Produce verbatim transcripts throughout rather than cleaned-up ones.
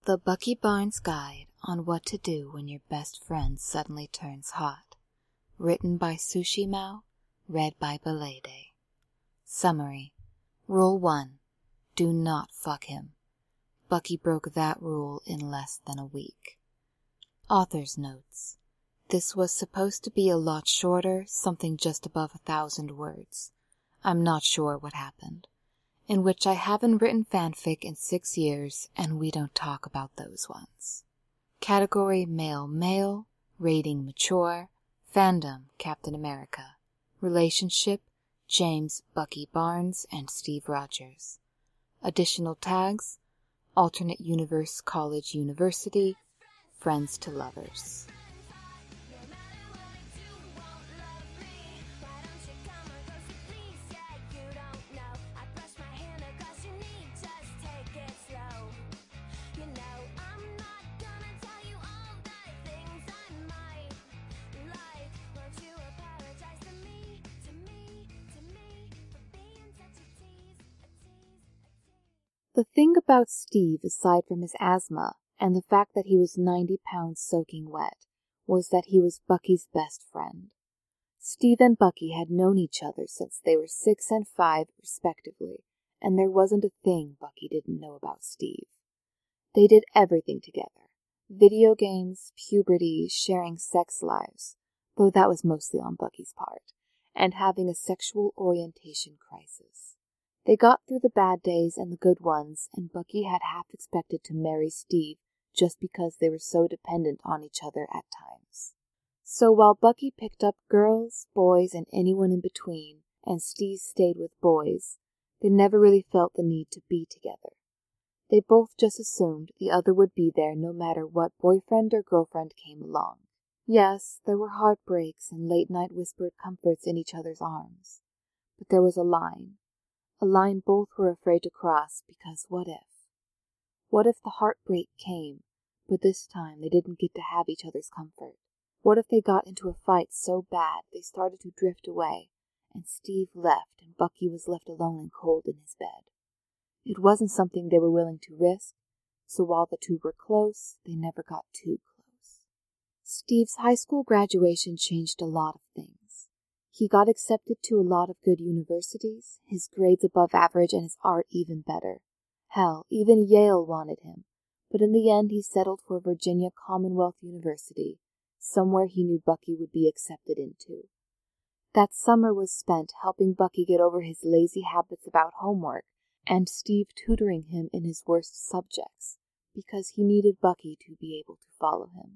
The Bucky Barnes Guide on What to Do When Your Best Friend Suddenly Turns Hot. Written by Sushi Mao, read by Belede. Summary. Rule one. Do not fuck him. Bucky broke that rule in less than a week. Author's notes. This was supposed to be a lot shorter, something just above a thousand words. I'm not sure what happened. In which I haven't written fanfic in six years, and we don't talk about those ones. Category Male Male, Rating Mature, Fandom Captain America, Relationship James Bucky Barnes and Steve Rogers. Additional tags Alternate Universe College University, Friends to Lovers. The thing about Steve, aside from his asthma and the fact that he was ninety pounds soaking wet, was that he was Bucky's best friend. Steve and Bucky had known each other since they were six and five, respectively, and there wasn't a thing Bucky didn't know about Steve. They did everything together. Video games, puberty, sharing sex lives, though that was mostly on Bucky's part, and having a sexual orientation crisis. They got through the bad days and the good ones, and Bucky had half expected to marry Steve just because they were so dependent on each other at times. So while Bucky picked up girls, boys, and anyone in between, and Steve stayed with boys, they never really felt the need to be together. They both just assumed the other would be there no matter what boyfriend or girlfriend came along. Yes, there were heartbreaks and late-night whispered comforts in each other's arms. But there was a line. A line both were afraid to cross, because what if? What if the heartbreak came, but this time they didn't get to have each other's comfort? What if they got into a fight so bad they started to drift away, and Steve left and Bucky was left alone and cold in his bed? It wasn't something they were willing to risk, so while the two were close, they never got too close. Steve's high school graduation changed a lot of things. He got accepted to a lot of good universities, his grades above average and his art even better. Hell, even Yale wanted him, but in the end he settled for Virginia Commonwealth University, somewhere he knew Bucky would be accepted into. That summer was spent helping Bucky get over his lazy habits about homework, and Steve tutoring him in his worst subjects, because he needed Bucky to be able to follow him.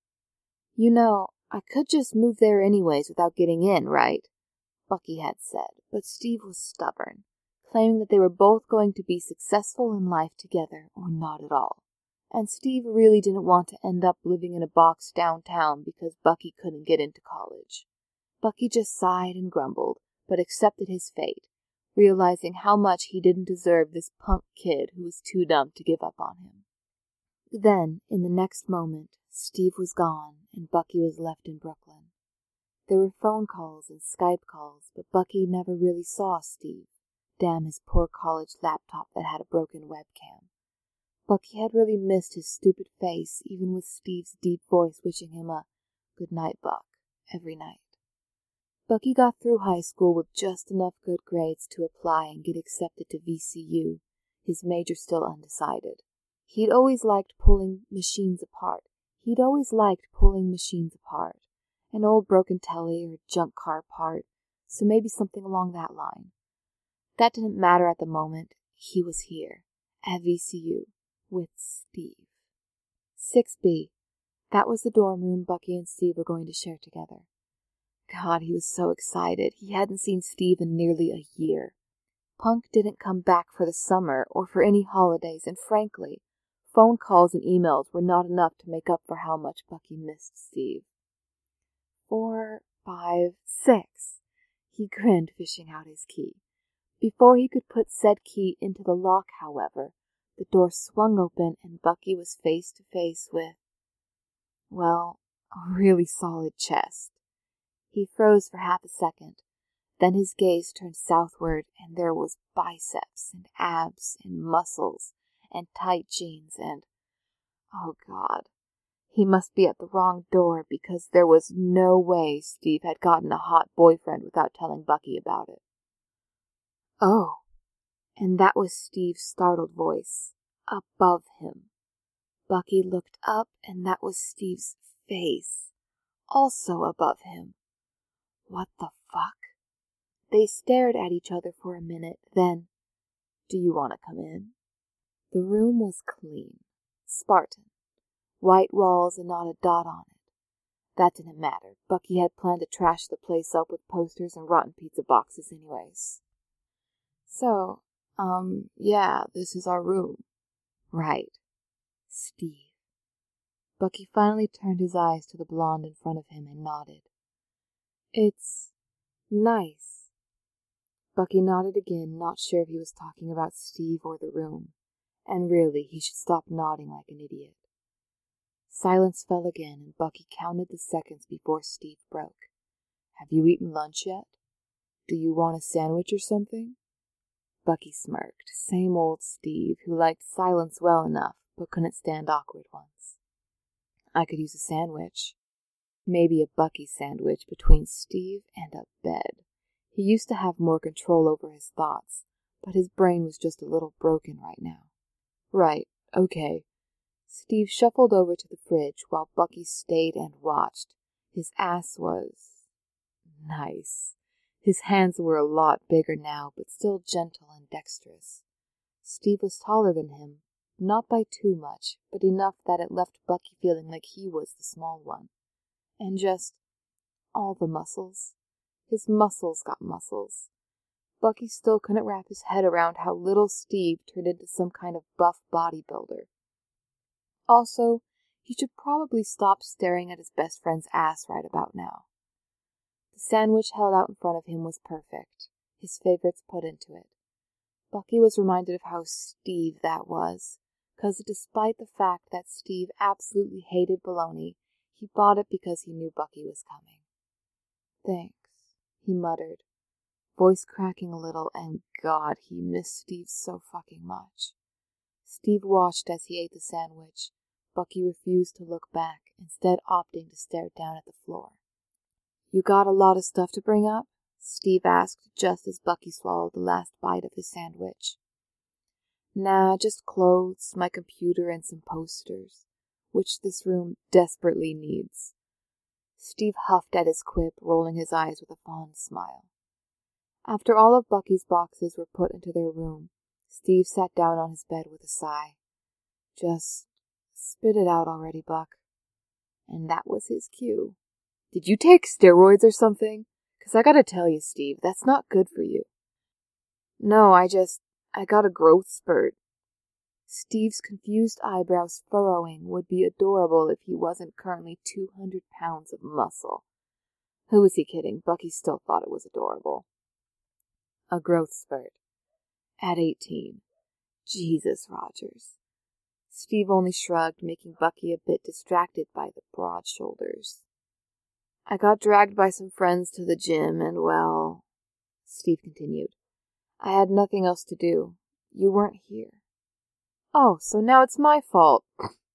You know, I could just move there anyways without getting in, right? Bucky had said, but Steve was stubborn, claiming that they were both going to be successful in life together or not at all. And Steve really didn't want to end up living in a box downtown because Bucky couldn't get into college. Bucky just sighed and grumbled, but accepted his fate, realizing how much he didn't deserve this punk kid who was too dumb to give up on him. Then, in the next moment, Steve was gone, and Bucky was left in Brooklyn. There were phone calls and Skype calls, but Bucky never really saw Steve. Damn his poor college laptop that had a broken webcam. Bucky had really missed his stupid face, even with Steve's deep voice wishing him a good night, Buck, every night. Bucky got through high school with just enough good grades to apply and get accepted to V C U, his major still undecided. He'd always liked pulling machines apart. He'd always liked pulling machines apart. An old broken telly or junk car part, so maybe something along that line. That didn't matter at the moment. He was here, at V C U, with Steve. six B. That was the dorm room Bucky and Steve were going to share together. God, he was so excited. He hadn't seen Steve in nearly a year. Punk didn't come back for the summer or for any holidays, and frankly, phone calls and emails were not enough to make up for how much Bucky missed Steve. Four, five, six. He grinned, fishing out his key. Before he could put said key into the lock, however, the door swung open and Bucky was face to face with, well, a really solid chest. He froze for half a second. Then his gaze turned southward, and there was biceps and abs and muscles and tight jeans and, Oh, God. He must be at the wrong door, because there was no way Steve had gotten a hot boyfriend without telling Bucky about it. Oh, and that was Steve's startled voice, above him. Bucky looked up, and that was Steve's face, also above him. What the fuck? They stared at each other for a minute, then, "Do you want to come in?" The room was clean, Spartan, white walls and not a dot on it. That didn't matter. Bucky had planned to trash the place up with posters and rotten pizza boxes anyways. So, um, yeah, this is our room. Right. Steve. Bucky finally turned his eyes to the blonde in front of him and nodded. It's nice. Bucky nodded again, not sure if he was talking about Steve or the room, and really he should stop nodding like an idiot. Silence fell again, and Bucky counted the seconds before Steve broke. "Have you eaten lunch yet? Do you want a sandwich or something?" Bucky smirked. Same old Steve, who liked silence well enough, but couldn't stand awkward ones. "I could use a sandwich." Maybe a Bucky sandwich between Steve and a bed. He used to have more control over his thoughts, but his brain was just a little broken right now. "Right, okay." Steve shuffled over to the fridge while Bucky stayed and watched. His ass was nice. His hands were a lot bigger now, but still gentle and dexterous. Steve was taller than him, not by too much, but enough that it left Bucky feeling like he was the small one. And just all the muscles. His muscles got muscles. Bucky still couldn't wrap his head around how little Steve turned into some kind of buff bodybuilder. Also, he should probably stop staring at his best friend's ass right about now. The sandwich held out in front of him was perfect, his favorites put into it. Bucky was reminded of how Steve that was, because despite the fact that Steve absolutely hated bologna, he bought it because he knew Bucky was coming. "Thanks," he muttered, voice cracking a little, and God, he missed Steve so fucking much. Steve watched as he ate the sandwich. Bucky refused to look back, instead opting to stare down at the floor. "You got a lot of stuff to bring up?" Steve asked, just as Bucky swallowed the last bite of his sandwich. "Nah, just clothes, my computer, and some posters, which this room desperately needs." Steve huffed at his quip, rolling his eyes with a fond smile. After all of Bucky's boxes were put into their room, Steve sat down on his bed with a sigh. "Just spit it out already, Buck." And that was his cue. "Did you take steroids or something? 'Cause I gotta tell you, Steve, that's not good for you." "No, I just, I got a growth spurt." Steve's confused eyebrows furrowing would be adorable if he wasn't currently two hundred pounds of muscle. Who was he kidding? Bucky still thought it was adorable. A growth spurt. At eighteen. Jesus, Rogers. Steve only shrugged, making Bucky a bit distracted by the broad shoulders. "I got dragged by some friends to the gym, and well," Steve continued, "I had nothing else to do. You weren't here." "Oh, so now it's my fault."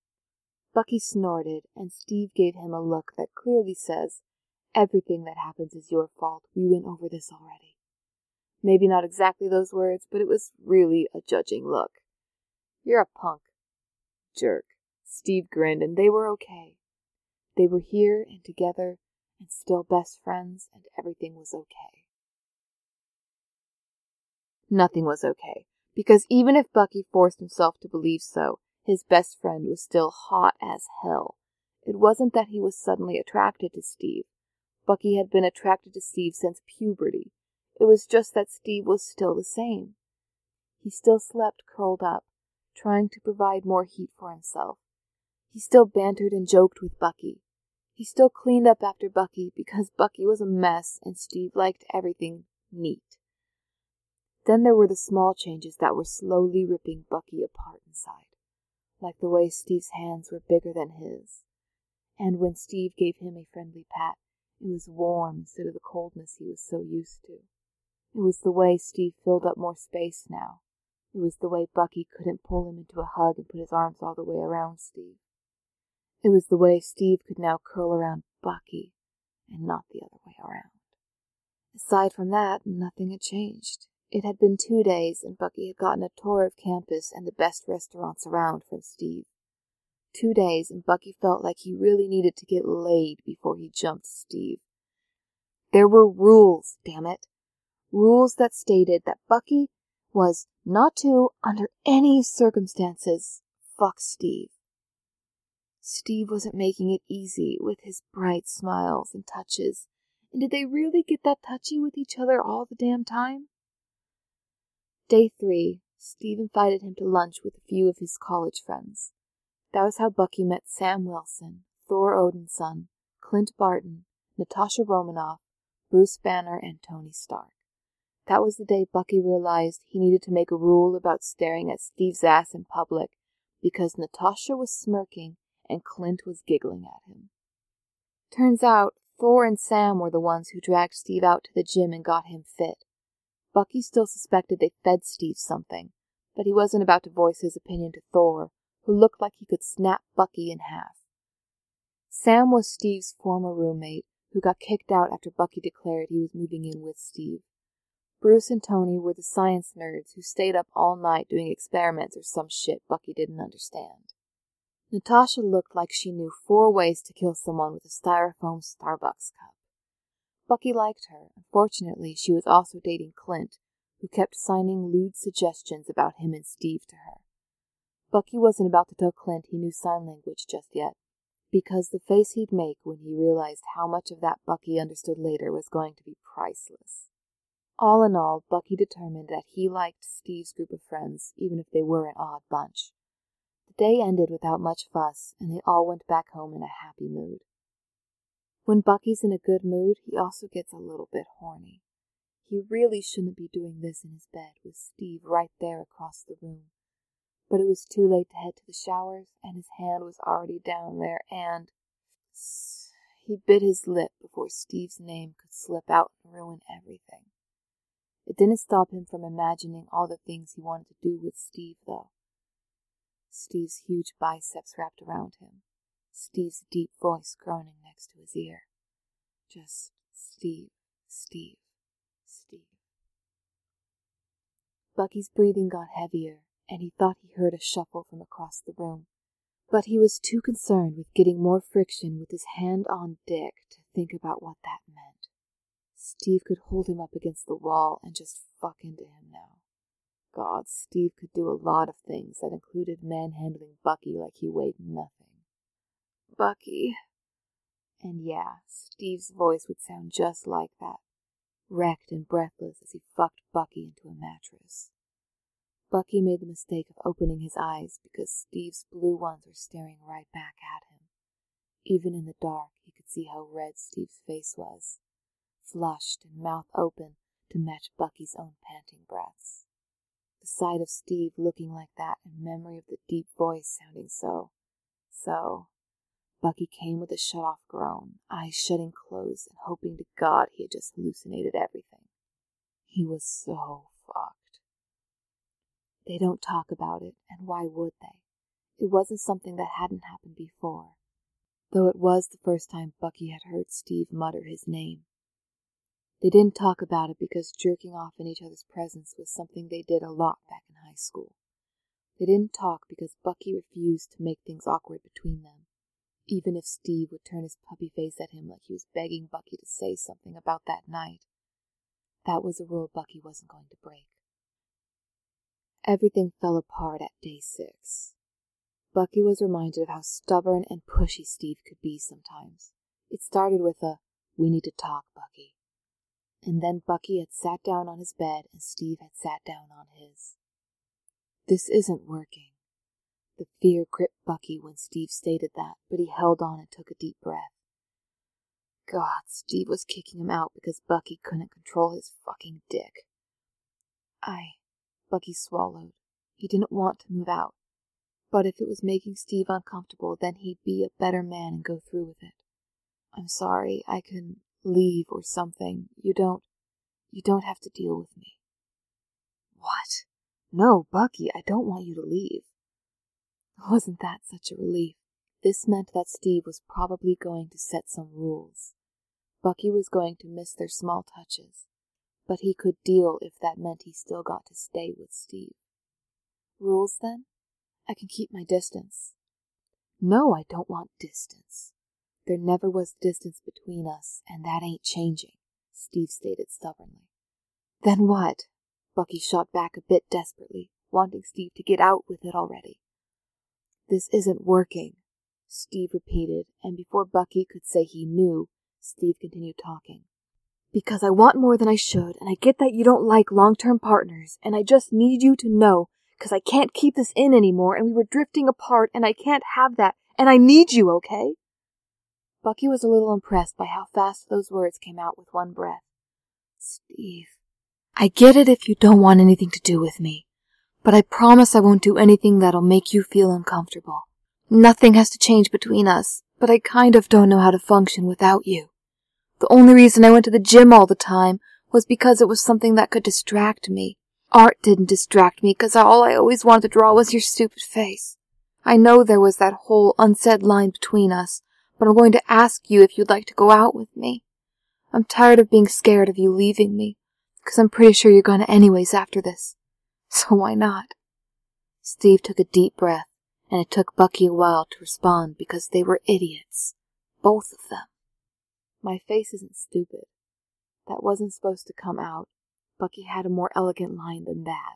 Bucky snorted, and Steve gave him a look that clearly says, "Everything that happens is your fault. We went over this already." Maybe not exactly those words, but it was really a judging look. "You're a punk." Jerk. Steve grinned, and they were okay. They were here and together, and still best friends, and everything was okay. Nothing was okay, because even if Bucky forced himself to believe so, his best friend was still hot as hell. It wasn't that he was suddenly attracted to Steve. Bucky had been attracted to Steve since puberty. It was just that Steve was still the same. He still slept curled up, trying to provide more heat for himself. He still bantered and joked with Bucky. He still cleaned up after Bucky because Bucky was a mess and Steve liked everything neat. Then there were the small changes that were slowly ripping Bucky apart inside, like the way Steve's hands were bigger than his. And when Steve gave him a friendly pat, it was warm instead of the coldness he was so used to. It was the way Steve filled up more space now. It was the way Bucky couldn't pull him into a hug and put his arms all the way around Steve. It was the way Steve could now curl around Bucky, and not the other way around. Aside from that, nothing had changed. It had been two days, and Bucky had gotten a tour of campus and the best restaurants around from Steve. Two days, and Bucky felt like he really needed to get laid before he jumped Steve. There were rules, damn it. Rules that stated that Bucky was not to, under any circumstances, fuck Steve. Steve wasn't making it easy with his bright smiles and touches. And did they really get that touchy with each other all the damn time? Day three, Steve invited him to lunch with a few of his college friends. That was how Bucky met Sam Wilson, Thor Odinson, Clint Barton, Natasha Romanoff, Bruce Banner, and Tony Stark. That was the day Bucky realized he needed to make a rule about staring at Steve's ass in public, because Natasha was smirking and Clint was giggling at him. Turns out, Thor and Sam were the ones who dragged Steve out to the gym and got him fit. Bucky still suspected they fed Steve something, but he wasn't about to voice his opinion to Thor, who looked like he could snap Bucky in half. Sam was Steve's former roommate, who got kicked out after Bucky declared he was moving in with Steve. Bruce and Tony were the science nerds who stayed up all night doing experiments or some shit Bucky didn't understand. Natasha looked like she knew four ways to kill someone with a styrofoam Starbucks cup. Bucky liked her. Unfortunately, she was also dating Clint, who kept signing lewd suggestions about him and Steve to her. Bucky wasn't about to tell Clint he knew sign language just yet, because the face he'd make when he realized how much of that Bucky understood later was going to be priceless. All in all, Bucky determined that he liked Steve's group of friends, even if they were an odd bunch. The day ended without much fuss, and they all went back home in a happy mood. When Bucky's in a good mood, he also gets a little bit horny. He really shouldn't be doing this in his bed with Steve right there across the room. But it was too late to head to the showers, and his hand was already down there, and he bit his lip before Steve's name could slip out and ruin everything. It didn't stop him from imagining all the things he wanted to do with Steve, though. Steve's huge biceps wrapped around him. Steve's deep voice groaning next to his ear. Just Steve, Steve, Steve. Bucky's breathing got heavier, and he thought he heard a shuffle from across the room. But he was too concerned with getting more friction with his hand on dick to think about what that meant. Steve could hold him up against the wall and just fuck into him now. God, Steve could do a lot of things that included manhandling Bucky like he weighed nothing. Bucky. And yeah, Steve's voice would sound just like that, wrecked and breathless as he fucked Bucky into a mattress. Bucky made the mistake of opening his eyes because Steve's blue ones were staring right back at him. Even in the dark, he could see how red Steve's face was, flushed and mouth open to match Bucky's own panting breaths. The sight of Steve looking like that and memory of the deep voice sounding so, so... Bucky came with a shut-off groan, eyes shutting closed and hoping to God he had just hallucinated everything. He was so fucked. They don't talk about it, and why would they? It wasn't something that hadn't happened before, though it was the first time Bucky had heard Steve mutter his name. They didn't talk about it because jerking off in each other's presence was something they did a lot back in high school. They didn't talk because Bucky refused to make things awkward between them, even if Steve would turn his puppy face at him like he was begging Bucky to say something about that night. That was a rule Bucky wasn't going to break. Everything fell apart at day six. Bucky was reminded of how stubborn and pushy Steve could be sometimes. It started with a, "We need to talk, Bucky." And then Bucky had sat down on his bed and Steve had sat down on his. This isn't working. The fear gripped Bucky when Steve stated that, but he held on and took a deep breath. God, Steve was kicking him out because Bucky couldn't control his fucking dick. I... Bucky swallowed. He didn't want to move out. But if it was making Steve uncomfortable, then he'd be a better man and go through with it. I'm sorry, I can leave or something. You don't... You don't have to deal with me. What? No, Bucky, I don't want you to leave. Wasn't that such a relief? This meant that Steve was probably going to set some rules. Bucky was going to miss their small touches, but he could deal if that meant he still got to stay with Steve. Rules, then? I can keep my distance. No, I don't want distance. There never was distance between us, and that ain't changing, Steve stated stubbornly. Then what? Bucky shot back a bit desperately, wanting Steve to get out with it already. This isn't working, Steve repeated, and before Bucky could say he knew, Steve continued talking. Because I want more than I should, and I get that you don't like long-term partners, and I just need you to know, because I can't keep this in anymore, and we were drifting apart, and I can't have that, and I need you, okay? Bucky was a little impressed by how fast those words came out with one breath. Steve, I get it if you don't want anything to do with me, but I promise I won't do anything that'll make you feel uncomfortable. Nothing has to change between us, but I kind of don't know how to function without you. The only reason I went to the gym all the time was because it was something that could distract me. Art didn't distract me because all I always wanted to draw was your stupid face. I know there was that whole unsaid line between us, but I'm going to ask you if you'd like to go out with me. I'm tired of being scared of you leaving me, because I'm pretty sure you're going to anyways after this. So why not? Steve took a deep breath, and it took Bucky a while to respond because they were idiots. Both of them. My face isn't stupid. That wasn't supposed to come out. Bucky had a more elegant line than that.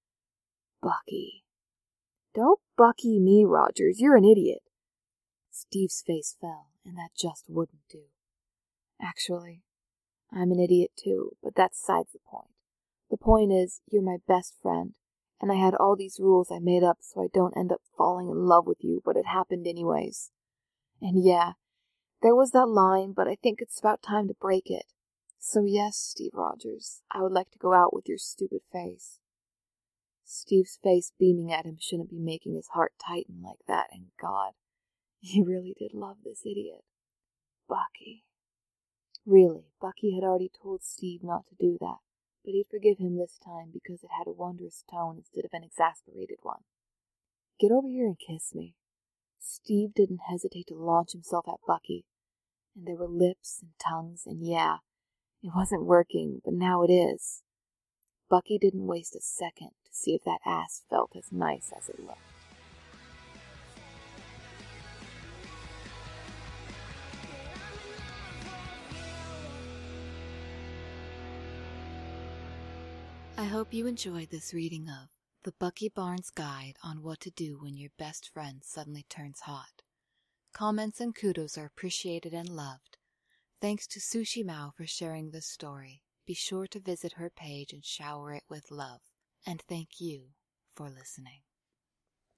Bucky. Don't Bucky me, Rogers. You're an idiot. Steve's face fell, and that just wouldn't do. Actually, I'm an idiot too, but that's besides the point. The point is, you're my best friend, and I had all these rules I made up so I don't end up falling in love with you, but it happened anyways. And yeah, there was that line, but I think it's about time to break it. So yes, Steve Rogers, I would like to go out with your stupid face. Steve's face beaming at him shouldn't be making his heart tighten like that, and God, he really did love this idiot. Bucky. Really, Bucky had already told Steve not to do that, but he'd forgive him this time because it had a wondrous tone instead of an exasperated one. Get over here and kiss me. Steve didn't hesitate to launch himself at Bucky, and there were lips and tongues, and yeah, it wasn't working, but now it is. Bucky didn't waste a second to see if that ass felt as nice as it looked. I hope you enjoyed this reading of The Bucky Barnes Guide on What to Do When Your Best Friend Suddenly Turns Hot. Comments and kudos are appreciated and loved. Thanks to Sushi Mao for sharing this story. Be sure to visit her page and shower it with love. And thank you for listening.